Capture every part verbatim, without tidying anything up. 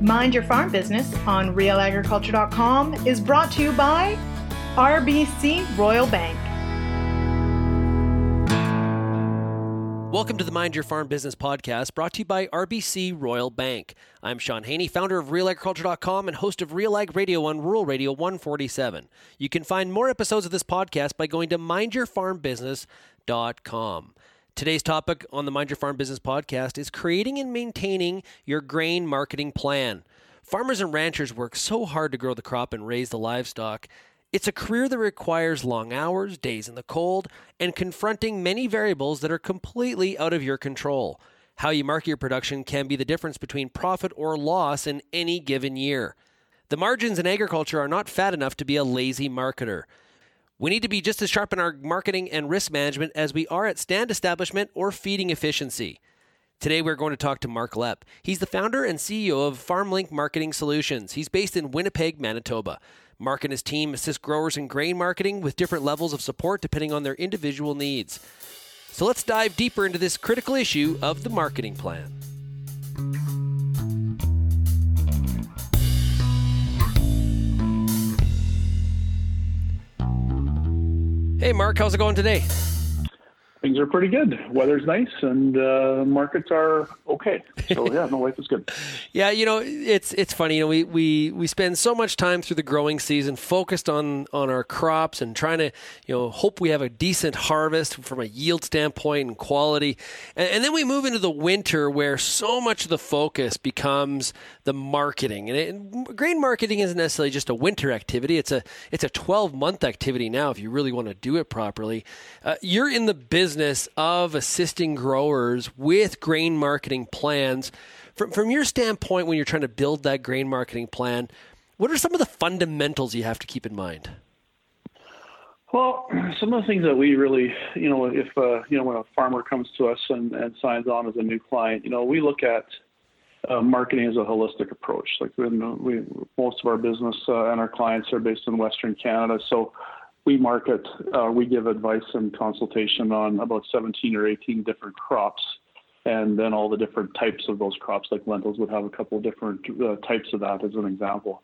Mind Your Farm Business on real agriculture dot com is brought to you by R B C Royal Bank. Welcome to the Mind Your Farm Business podcast, brought to you by R B C Royal Bank. I'm Sean Haney, founder of real agriculture dot com and host of Real Ag Radio on Rural Radio one forty-seven. You can find more episodes of this podcast by going to mind your farm business dot com. Today's topic on the Mind Your Farm Business podcast is creating and maintaining your grain marketing plan. Farmers and ranchers work so hard to grow the crop and raise the livestock. It's a career that requires long hours, days in the cold, and confronting many variables that are completely out of your control. How you market your production can be the difference between profit or loss in any given year. The margins in agriculture are not fat enough to be a lazy marketer. We need to be just as sharp in our marketing and risk management as we are at stand establishment or feeding efficiency. Today, we're going to talk to Mark Lepp. He's the founder and C E O of FarmLink Marketing Solutions. He's based in Winnipeg, Manitoba. Mark and his team assist growers in grain marketing with different levels of support depending on their individual needs. So let's dive deeper into this critical issue of the marketing plan. Hey, Mark, how's it going today? Things are pretty good. Weather's nice and uh, markets are okay. So yeah, no, life is good. Yeah, you know, it's it's funny. You know, we, we, we spend so much time through the growing season focused on, on our crops and trying to, you know, hope we have a decent harvest from a yield standpoint and quality. And, and then we move into the winter where so much of the focus becomes the marketing. And, it, and grain marketing isn't necessarily just a winter activity. It's a it's a twelve-month activity now if you really want to do it properly. Uh, you're in the business of assisting growers with grain marketing plans. From, from your standpoint, when you're trying to build that grain marketing plan, what are some of the fundamentals you have to keep in mind? Well, some of the things that we really, you know, if, uh, you know, when a farmer comes to us and, and signs on as a new client, you know, we look at uh, marketing as a holistic approach. Like we, we most of our business uh, and our clients are based in Western Canada. So we market, uh, we give advice and consultation on about seventeen or eighteen different crops, and then all the different types of those crops, like lentils would have a couple of different uh, types of that as an example.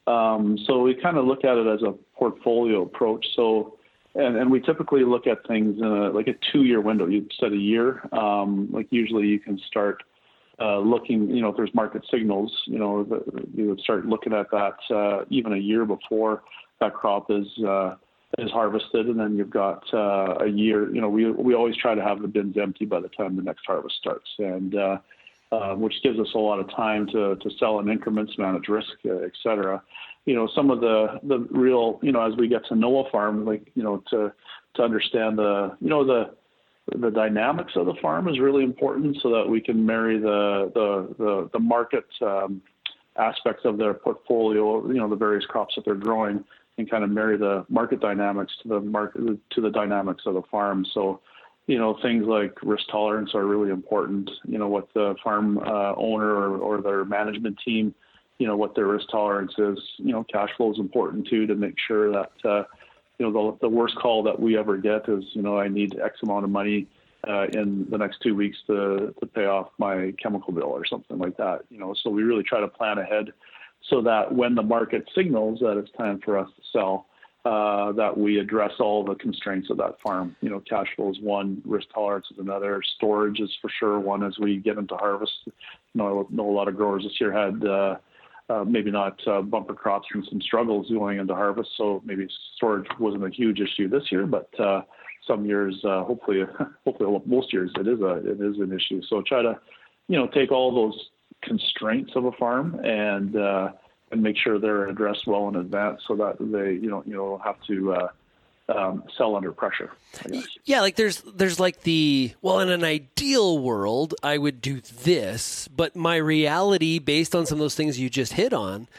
Um, so we kind of look at it as a portfolio approach. So, and, and we typically look at things in a, like a two-year window. You said a year. Um, like usually you can start uh, looking, you know, if there's market signals, you know, the, you would start looking at that uh, even a year before that crop is uh, is harvested, and then you've got uh, a year. You know, we we always try to have the bins empty by the time the next harvest starts, and uh, uh, which gives us a lot of time to to sell in increments, manage risk, uh, et cetera. You know, some of the the real, you know, as we get to know a farm, like, you know, to to understand the, you know, the the dynamics of the farm is really important, so that we can marry the the the, the market um, aspects of their portfolio. You know, the various crops that they're growing, and kind of marry the market dynamics to the market to the dynamics of the farm. So, you know, things like risk tolerance are really important. You know, what the farm uh, owner or, or their management team, you know, what their risk tolerance is. You know, cash flow is important too, to make sure that uh, you know, the, the worst call that we ever get is, you know, I need X amount of money uh, in the next two weeks to to pay off my chemical bill or something like that. You know, so we really try to plan ahead, so that when the market signals that it's time for us to sell, uh, that we address all the constraints of that farm. You know, cash flow is one, risk tolerance is another, storage is for sure one as we get into harvest. You know, I know a lot of growers this year had uh, uh, maybe not uh, bumper crops and some struggles going into harvest, so maybe storage wasn't a huge issue this year, but uh, some years, uh, hopefully, hopefully most years it is a it is an issue. So try to, you know, take all those constraints of a farm and uh, and make sure they're addressed well in advance, so that they you know you know have to uh, um, sell under pressure, I guess. Yeah, like there's there's like the, well, in an ideal world I would do this, but my reality based on some of those things you just hit on,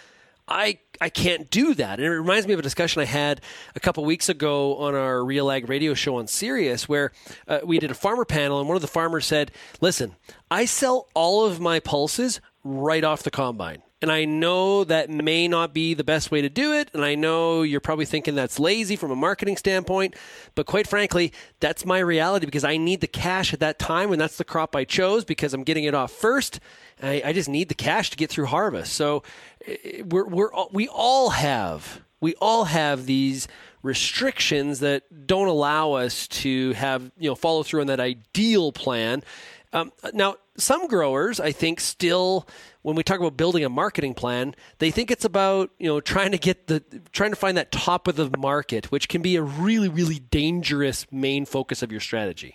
I I can't do that. And it reminds me of a discussion I had a couple weeks ago on our Real Ag Radio show on Sirius, where uh, we did a farmer panel, and one of the farmers said, listen, I sell all of my pulses right off the combine. And I know that may not be the best way to do it. And I know you're probably thinking that's lazy from a marketing standpoint. But quite frankly, that's my reality because I need the cash at that time. And that's the crop I chose because I'm getting it off first. I, I just need the cash to get through harvest. So we're, we're, we all have, we all have these restrictions that don't allow us to have, you know, follow through on that ideal plan. Um, now, some growers, I think, still, when we talk about building a marketing plan, they think it's about, you know, trying to get the, trying to find that top of the market, which can be a really, really dangerous main focus of your strategy.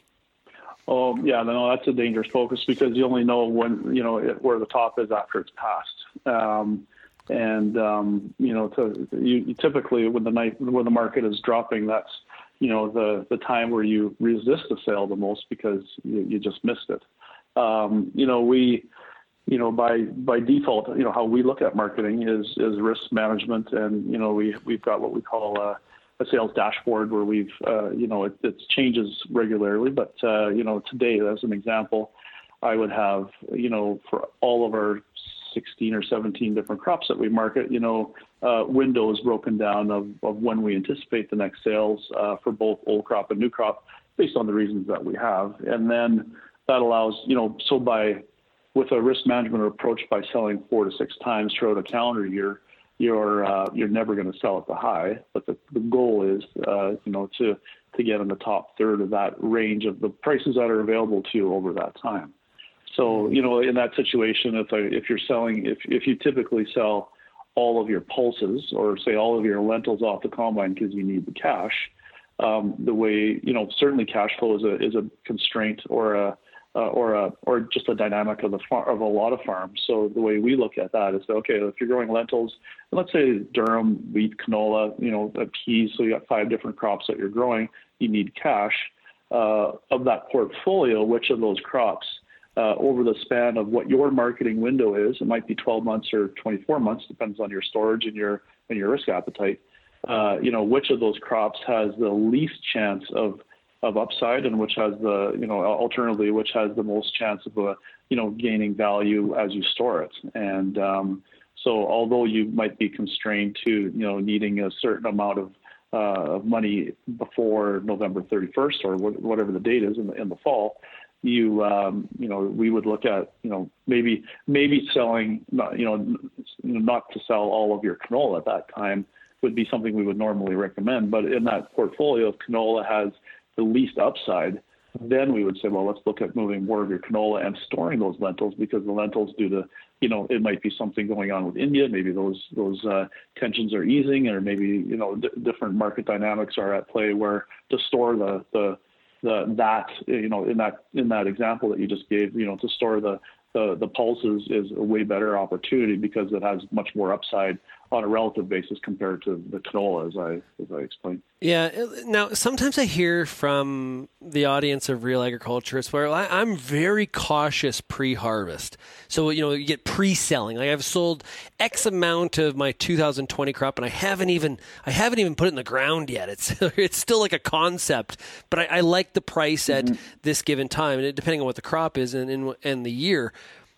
Oh, yeah, no, that's a dangerous focus because you only know when, you know, it, where the top is after it's passed. Um, and, um, you know, to, you, you typically when the night, when the market is dropping, that's, you know, the, the time where you resist the sale the most because you, you just missed it. Um, you know, we, you know, by, by default, you know, how we look at marketing is, is risk management. And, you know, we, we've got what we call a, a sales dashboard where we've, uh, you know, it, it changes regularly, but, uh, you know, today, as an example, I would have, you know, for all of our sixteen or seventeen different crops that we market, you know, uh, windows broken down of, of when we anticipate the next sales uh, for both old crop and new crop based on the reasons that we have. And then that allows, you know, so by, with a risk management approach, by selling four to six times throughout a calendar year, you're, uh, you're never going to sell at the high, but the, the goal is, uh, you know, to, to get in the top third of that range of the prices that are available to you over that time. So, you know, in that situation, if I, if you're selling, if if you typically sell all of your pulses or say all of your lentils off the combine because you need the cash, um, the way, you know, certainly cash flow is a is a constraint or a uh, or a or just a dynamic of the far, of a lot of farms. So the way we look at that is, okay, if you're growing lentils, let's say durum, wheat, canola, you know, peas, so you got five different crops that you're growing, you need cash. Uh, of that portfolio, which of those crops Uh, over the span of what your marketing window is, it might be twelve months or twenty-four months, depends on your storage and your and your risk appetite. Uh, you know, which of those crops has the least chance of of upside, and which has the, you know, alternatively, which has the most chance of, uh, you know, gaining value as you store it. And um, so, although you might be constrained to, you know, needing a certain amount of uh, money before November thirty-first or wh- whatever the date is in the, in the fall. You, um, you know, we would look at, you know, maybe, maybe selling, not, you know, not to sell all of your canola at that time would be something we would normally recommend. But in that portfolio, if canola has the least upside, then we would say, well, let's look at moving more of your canola and storing those lentils, because the lentils due to, you know, it might be something going on with India. Maybe those, those uh, tensions are easing, or maybe, you know, d- different market dynamics are at play where to store the, the, The, that, you know, in that in that example that you just gave, you know, to store the, the, the pulses is a way better opportunity because it has much more upside on a relative basis compared to the canola, as I as I explained. Yeah. Now, sometimes I hear from the audience of Real Agriculturists where I, I'm very cautious pre-harvest. So, you know, you get pre-selling. Like I've sold X amount of my two thousand twenty crop, and I haven't even I haven't even put it in the ground yet. It's it's still like a concept, but I, I like the price at mm-hmm. this given time, and depending on what the crop is and and, and the year.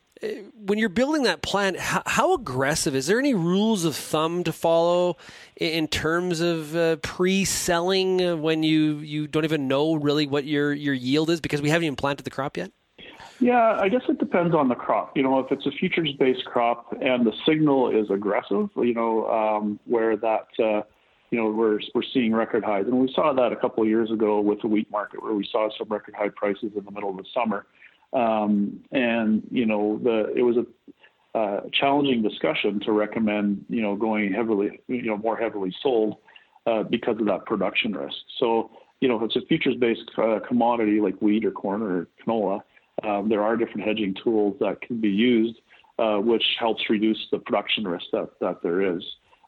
When you're building that plan, how, how aggressive? Is there any rules of thumb to follow in terms of uh, pre-selling when you, you don't even know really what your, your yield is because we haven't even planted the crop yet? Yeah, I guess it depends on the crop. You know, if it's a futures-based crop and the signal is aggressive, you know, um, where that, uh, you know, we're we're seeing record highs. And we saw that a couple of years ago with the wheat market where we saw some record high prices in the middle of the summer. Um, and, you know, the, it was a uh, challenging discussion to recommend, you know, going heavily, you know, more heavily sold uh, because of that production risk. So, you know, if it's a futures-based uh, commodity like wheat or corn or canola, um, there are different hedging tools that can be used, uh, which helps reduce the production risk that, that there is.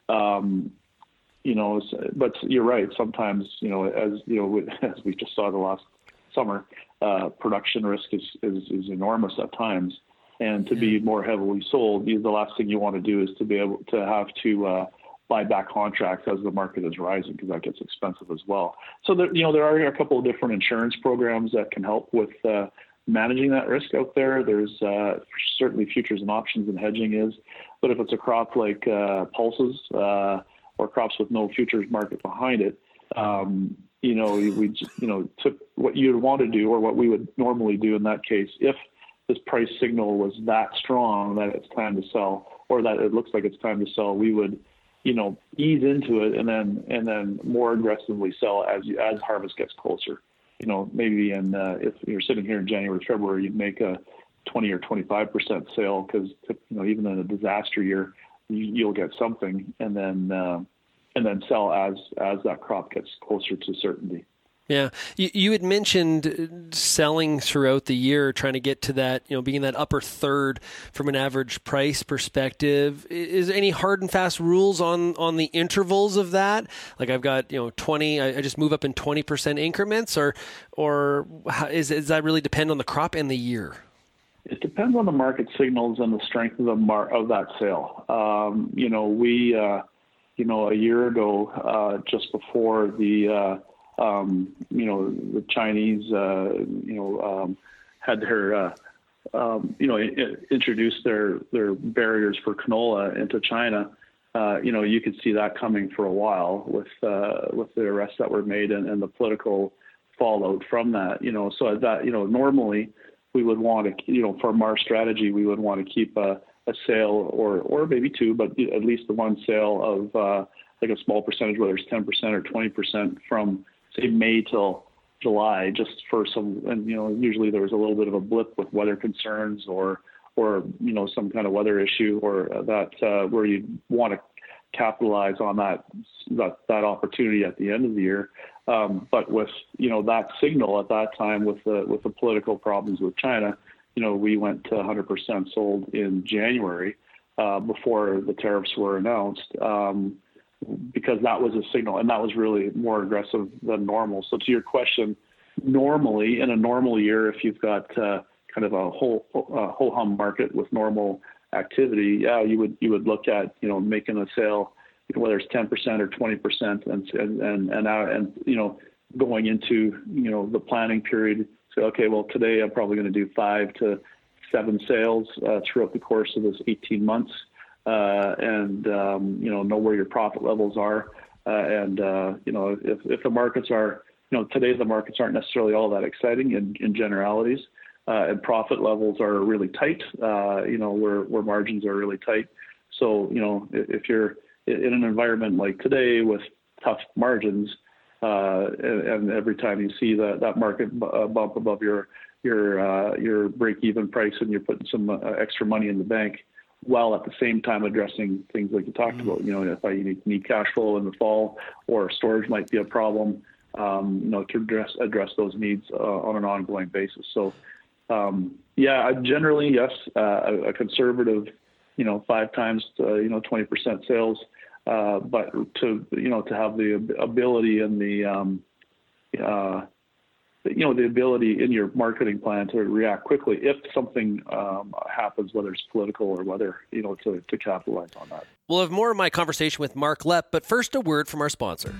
Um, you know, but you're right. Sometimes, you know, as, you know, as we just saw the last summer, uh, production risk is, is, is enormous at times. And to yeah. be more heavily sold, the last thing you want to do is to be able to have to uh, buy back contracts as the market is rising, because that gets expensive as well. So, there, you know, there are a couple of different insurance programs that can help with uh, managing that risk out there. There's uh, certainly futures and options and hedging is, but if it's a crop like uh, pulses uh, or crops with no futures market behind it, um, you know, we you know took what you'd want to do, or what we would normally do in that case, if this price signal was that strong that it's time to sell, or that it looks like it's time to sell, we would, you know, ease into it and then and then more aggressively sell as you, as harvest gets closer. You know, maybe in uh, if you're sitting here in January, February, you'd make a twenty or twenty-five percent sale, because you know even in a disaster year, you, you'll get something, and then uh, and then sell as as that crop gets closer to certainty. Yeah, you, you had mentioned selling throughout the year, trying to get to that, you know, being in that upper third from an average price perspective. Is there any hard and fast rules on, on the intervals of that? Like I've got, you know, twenty, I, I just move up in twenty percent increments, or or how, is does that really depend on the crop and the year? It depends on the market signals and the strength of the mar- of that sale. Um, you know, we, uh, you know, a year ago, uh, just before the uh, Um, you know, the Chinese, uh, you know, um, had their, uh, um, you know, I- introduced their, their barriers for canola into China. Uh, you know, you could see that coming for a while with, uh, with the arrests that were made and, and the political fallout from that, you know, so that, you know, normally we would want to, you know, from our strategy, we would want to keep a, a sale or, or maybe two, but at least the one sale of, uh, like a small percentage, whether it's ten percent or twenty percent from, say, May till July, just for some, and, you know, usually there was a little bit of a blip with weather concerns or, or, you know, some kind of weather issue, or that, uh, where you want to capitalize on that, that, that opportunity at the end of the year. Um, but with, you know, that signal at that time with the, with the political problems with China, you know, we went to one hundred percent sold in January, uh, before the tariffs were announced. Um, because that was a signal, and that was really more aggressive than normal. So to your question, normally in a normal year, if you've got uh, kind of a whole uh, whole hum market with normal activity, yeah, you would you would look at, you know, making a sale, you know, whether it's ten percent or twenty percent, and and and and, uh, and you know, going into, you know, the planning period, say, okay, well, today I'm probably going to do five to seven sales uh, throughout the course of this eighteen months. Uh, and, um, you know, know where your profit levels are. Uh, and, uh, you know, if, if the markets are, you know, today the markets aren't necessarily all that exciting in, in generalities, uh, and profit levels are really tight, uh, you know, where, where margins are really tight. So, you know, if, if you're in an environment like today with tough margins, uh, and, and every time you see that, that market b- uh, bump above your, your, uh, your break-even price, and you're putting some uh, extra money in the bank, while at the same time addressing things like you talked mm-hmm. about, you know, if I need, need cash flow in the fall, or storage might be a problem, um, you know, to address address those needs uh, on an ongoing basis. So, um, yeah, generally, yes, uh, a, a conservative, you know, five times, uh, you know, twenty percent sales, uh, but to, you know, to have the ability and the, um, uh, you know, the ability in your marketing plan to react quickly if something um, happens, whether it's political or whether, you know, to, to capitalize on that. We'll have more of my conversation with Mark Lepp, but first a word from our sponsor.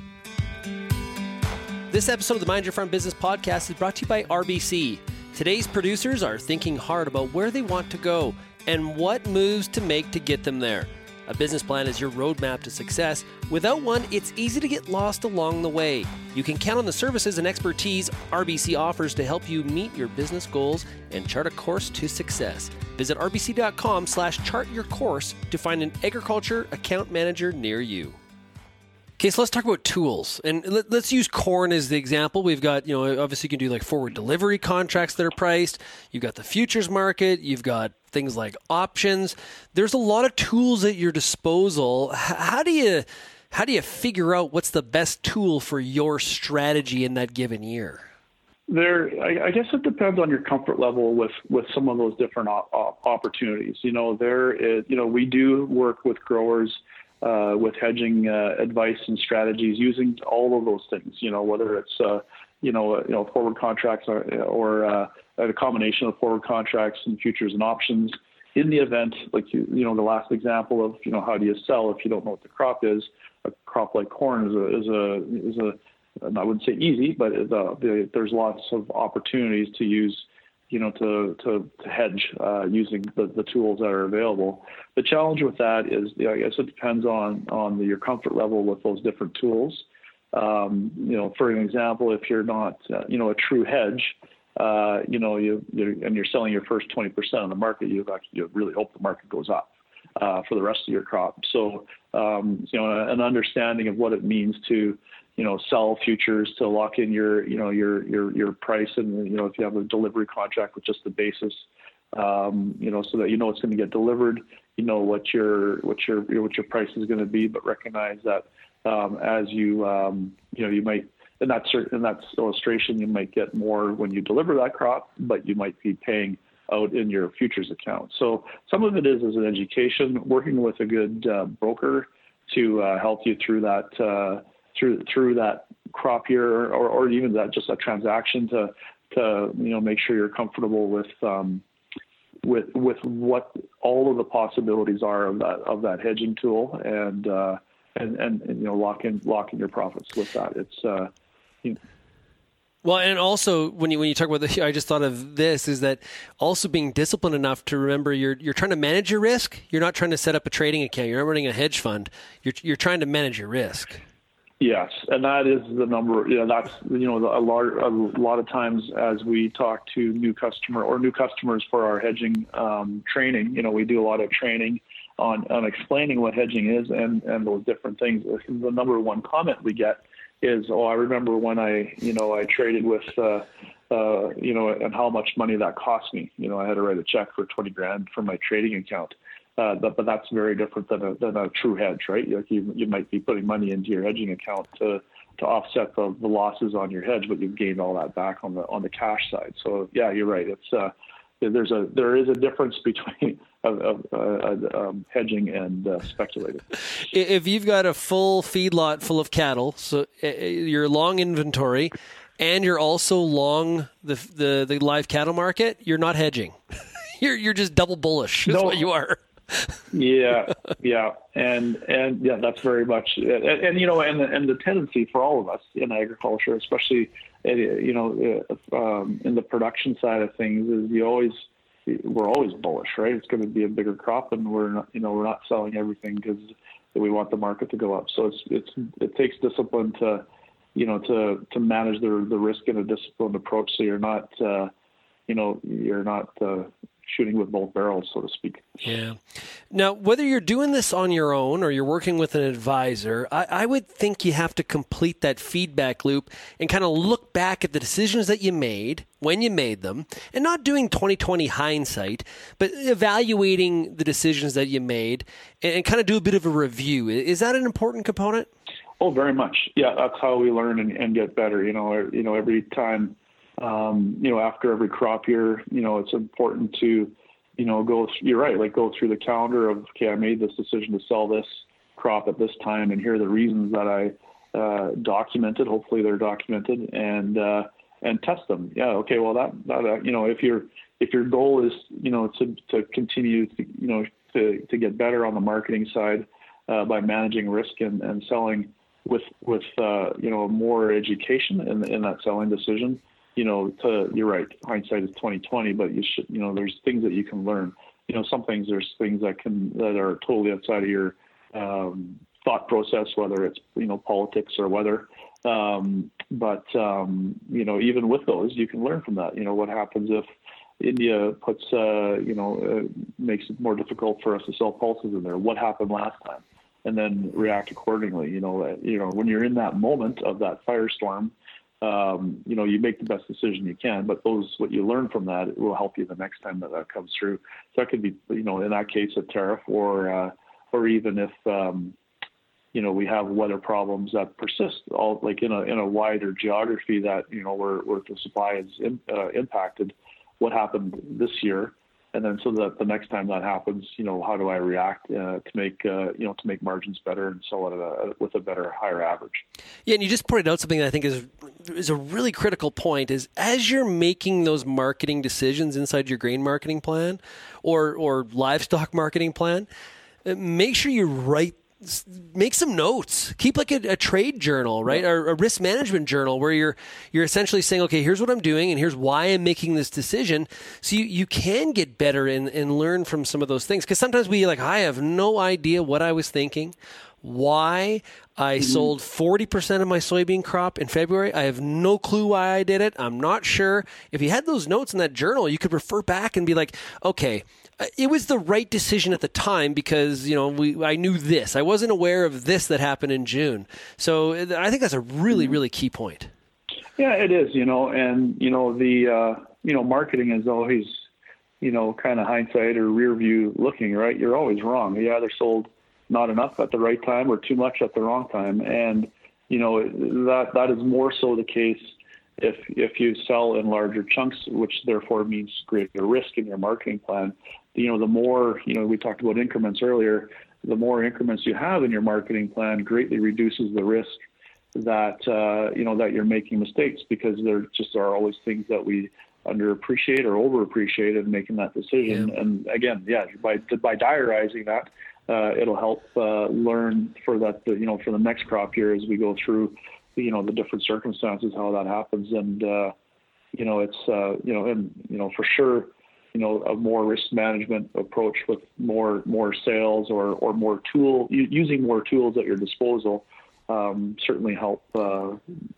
This episode of the Mind Your Farm Business Podcast is brought to you by R B C. Today's producers are thinking hard about where they want to go and what moves to make to get them there. A business plan is your roadmap to success. Without one, it's easy to get lost along the way. You can count on the services and expertise R B C offers to help you meet your business goals and chart a course to success. Visit rbc.com slash chart your course to find an agriculture account manager near you. Okay, so let's talk about tools. And let, let's use corn as the example. We've got, you know, obviously you can do like forward delivery contracts that are priced. You've got the futures market. You've got things like options. There's a lot of tools at your disposal. H- how do you how do you figure out what's the best tool for your strategy in that given year? There, I, I guess it depends on your comfort level with, with some of those different op- op- opportunities. You know, there is, you know, we do work with growers Uh, with hedging uh, advice and strategies using all of those things, you know, whether it's, uh, you know, uh, you know, forward contracts or, or uh, a combination of forward contracts and futures and options in the event, like, you, you know, the last example of, you know, how do you sell if you don't know what the crop is? A crop like corn is a, is a, is a I wouldn't say easy, but the, the, there's lots of opportunities to use you know, to to, to hedge uh, using the, the tools that are available. The challenge with that is, you know, I guess it depends on on the, your comfort level with those different tools. Um, you know, for an example, if you're not, uh, you know, a true hedge, uh, you know, you you're, and you're selling your first twenty percent of the market, you actually you really hope the market goes up uh, for the rest of your crop. So, um, you know, an understanding of what it means to, you know, sell futures to lock in your, you know, your, your, your price. And, you know, if you have a delivery contract with just the basis, um, you know, so that, you know, it's going to get delivered, you know, what your, what your, what your price is going to be, but recognize that, um, as you, um, you know, you might, in that certain, in that illustration, you might get more when you deliver that crop, but you might be paying out in your futures account. So some of it is as an education, working with a good uh, broker to uh, help you through that, uh, through through that crop year, or, or even that just a transaction to to you know make sure you're comfortable with um, with with what all of the possibilities are of that of that hedging tool, and uh, and, and and you know lock in lock in your profits with that. It's uh, you know, well, and also when you when you talk about the, I just thought of this is that also being disciplined enough to remember you're you're trying to manage your risk. You're not trying to set up a trading account. You're not running a hedge fund. You're you're trying to manage your risk. Yes, and that is the number. You know, that's you know a lot. A lot of times, as we talk to new customer or new customers for our hedging um, training, you know, we do a lot of training on on explaining what hedging is and and those different things. The number one comment we get is, "Oh, I remember when I you know I traded with uh, uh, you know and how much money that cost me. You know, I had to write a check for twenty grand for my trading account." Uh, but, but that's very different than a, than a true hedge, right? Like you, you might be putting money into your hedging account to, to offset the, the losses on your hedge, but you've gained all that back on the on the cash side. So yeah, you're right. It's uh, there's a there is a difference between uh, uh, um, hedging and uh, speculating. If you've got a full feedlot full of cattle, so you're long inventory, and you're also long the the, the live cattle market, you're not hedging. you're you're just double bullish. Is no. what you are. yeah, yeah, and and yeah, that's very much, and, and you know, and and the tendency for all of us in agriculture, especially you know, um, in the production side of things, is you always we're always bullish, right? It's going to be a bigger crop, and we're not, you know, we're not selling everything because we want the market to go up. So it's it's it takes discipline to, you know, to to manage the the risk in a disciplined approach, so you're not, uh, you know, you're not. Uh, shooting with both barrels, so to speak. Yeah. Now, whether you're doing this on your own or you're working with an advisor, I, I would think you have to complete that feedback loop and kind of look back at the decisions that you made when you made them, and not doing twenty twenty hindsight, but evaluating the decisions that you made and, and kind of do a bit of a review. Is that an important component? Oh, very much. Yeah, that's how we learn and, and get better. You know, you know, every time Um, you know, after every crop year, you know, it's important to, you know, go, you're right, like go through the calendar of, okay, I made this decision to sell this crop at this time, and here are the reasons that I uh, documented. Hopefully they're documented, and, uh, and test them. Yeah. Okay. Well, that, that uh, you know, if your, if your goal is, you know, to, to continue to, you know, to, to get better on the marketing side uh, by managing risk and, and selling with, with, uh, you know, more education in, in that selling decision, you know, to, you're right, hindsight is twenty twenty, but you should, you know, there's things that you can learn. You know, some things, there's things that can, that are totally outside of your um, thought process, whether it's, you know, politics or weather. Um, but, um, you know, even with those, you can learn from that. You know, what happens if India puts, uh, you know, uh, makes it more difficult for us to sell pulses in there? What happened last time? And then react accordingly. You know, uh, you know, when you're in that moment of that firestorm, Um, you know, you make the best decision you can, but those, what you learn from that, it will help you the next time that that comes through. So that could be, you know, in that case, a tariff, or, uh, or even if, um, you know, we have weather problems that persist, all like in a, in a wider geography that, you know, where, where the supply is in, uh, impacted, what happened this year. And then so that the next time that happens, you know, how do I react uh, to make, uh, you know, to make margins better and sell it at a, with a better, higher average. Yeah, and you just pointed out something that I think is is a really critical point, is as you're making those marketing decisions inside your grain marketing plan or or livestock marketing plan, make sure you write make some notes. Keep like a, a trade journal, right? Yeah. Or a risk management journal where you're you're essentially saying, okay, here's what I'm doing and here's why I'm making this decision. So you, you can get better and, and learn from some of those things. Because sometimes we like, I have no idea what I was thinking, why I mm-hmm. sold forty percent of my soybean crop in February. I have no clue why I did it. I'm not sure. If you had those notes in that journal, you could refer back and be like, okay, it was the right decision at the time because, you know, we I knew this. I wasn't aware of this that happened in June. So I think that's a really, really key point. Yeah, it is, you know, and, you know, the, uh, you know, marketing is always, you know, kind of hindsight or rear view looking, right? You're always wrong. You either sold not enough at the right time or too much at the wrong time. And, you know, that that is more so the case if if you sell in larger chunks, which therefore means greater risk in your marketing plan. You know, the more, you know, we talked about increments earlier, the more increments you have in your marketing plan greatly reduces the risk that, uh, you know, that you're making mistakes, because there just are always things that we underappreciate or overappreciate in making that decision. Yeah. And again, yeah, by by diarizing that, Uh, it'll help uh, learn for that, you know, for the next crop year as we go through, you know, the different circumstances, how that happens. And, uh, you know, it's, uh, you know, and, you know, for sure, you know, a more risk management approach with more, more sales or, or more tool, using more tools at your disposal um, certainly help uh,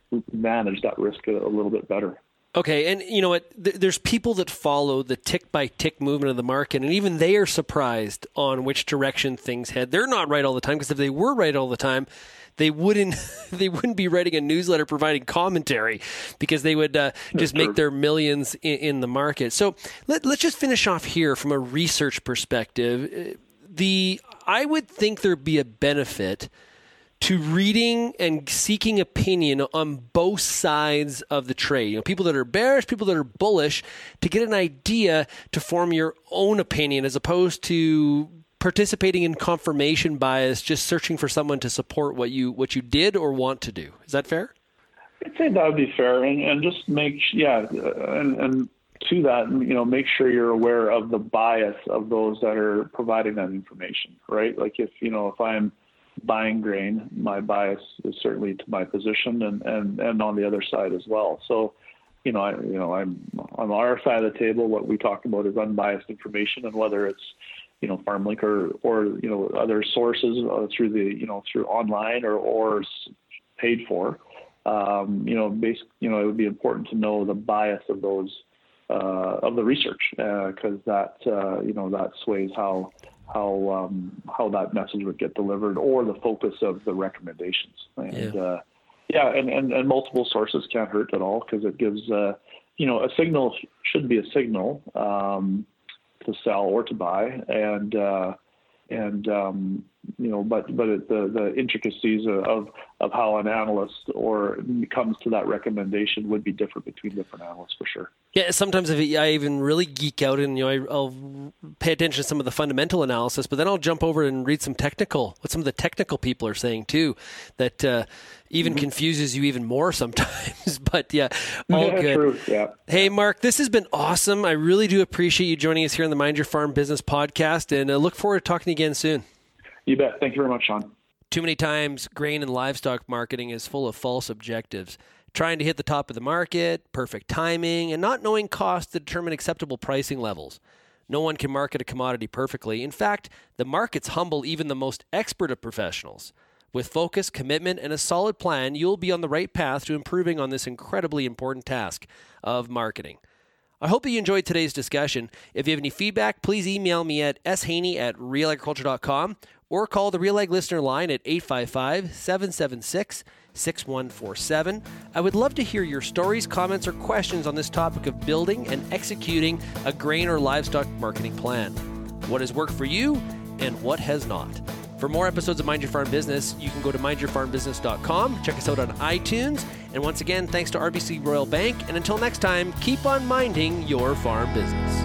manage that risk a, a little bit better. Okay, and you know what? There's people that follow the tick-by-tick movement of the market, and even they are surprised on which direction things head. They're not right all the time, because if they were right all the time, they wouldn't they wouldn't be writing a newsletter providing commentary, because they would uh, just make their millions in, in the market. So let, let's just finish off here from a research perspective. The I would think there'd be a benefit to reading and seeking opinion on both sides of the trade. You know, people that are bearish, people that are bullish, to get an idea to form your own opinion, as opposed to participating in confirmation bias, just searching for someone to support what you what you did or want to do. Is that fair? I'd say that would be fair, and, and just make yeah, and, and to that, you know, make sure you're aware of the bias of those that are providing that information, right? Like if you know if I'm buying grain, my bias is certainly to my position, and, and, and on the other side as well. So, you know, I, you know, I'm on our side of the table. What we talk about is unbiased information, and whether it's, you know, FarmLink or, or, you know, other sources uh, through the, you know, through online or, or paid for, um, you know, basic, you know, it would be important to know the bias of those, uh, of the research, uh, cause that, uh, you know, that sways how, how um, how that message would get delivered, or the focus of the recommendations. And yeah, uh, yeah and, and, and multiple sources can't hurt at all, because it gives, uh, you know, a signal should be a signal um, to sell or to buy. And, uh, and um, you know, but but it, the, the intricacies of, of how an analyst or comes to that recommendation would be different between different analysts, for sure. Yeah, sometimes if I even really geek out and you know I, I'll pay attention to some of the fundamental analysis, but then I'll jump over and read some technical, what some of the technical people are saying too, that uh, even mm-hmm. confuses you even more sometimes. But yeah, all yeah, good. True. Yeah. Hey, Mark, this has been awesome. I really do appreciate you joining us here on the Mind Your Farm Business podcast, and I look forward to talking to you again soon. You bet. Thank you very much, Sean. Too many times, grain and livestock marketing is full of false objectives. Trying to hit the top of the market, perfect timing, and not knowing cost to determine acceptable pricing levels. No one can market a commodity perfectly. In fact, the markets humble even the most expert of professionals. With focus, commitment, and a solid plan, you'll be on the right path to improving on this incredibly important task of marketing. I hope that you enjoyed today's discussion. If you have any feedback, please email me at s haney at real agriculture dot com or call the Real Ag Listener line at eight five five, seven seven six, six one four seven. I would love to hear your stories, comments, or questions on this topic of building and executing a grain or livestock marketing plan. What has worked for you and what has not? For more episodes of Mind Your Farm Business, you can go to mind your farm business dot com. Check us out on iTunes. And once again, thanks to R B C Royal Bank. And until next time, keep on minding your farm business.